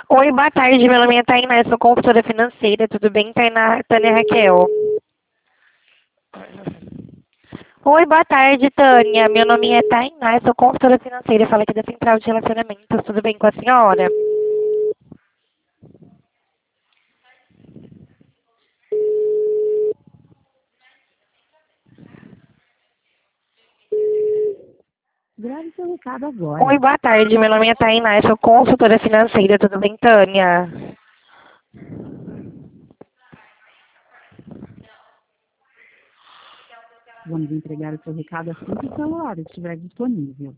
Oi, boa tarde. Meu nome é Tainá, eu sou consultora financeira. Tudo bem, Tainá? Tânia Raquel. Oi, boa tarde, Tânia. Meu nome é Tainá, eu sou consultora financeira. Eu falo aqui da Central de Relacionamentos. Tudo bem com a senhora? Grave seu recado agora. Oi, boa tarde. Meu nome é Tainá, eu sou consultora financeira. Tudo bem, Tânia? Vamos entregar o seu recado assim que o celular estiver disponível.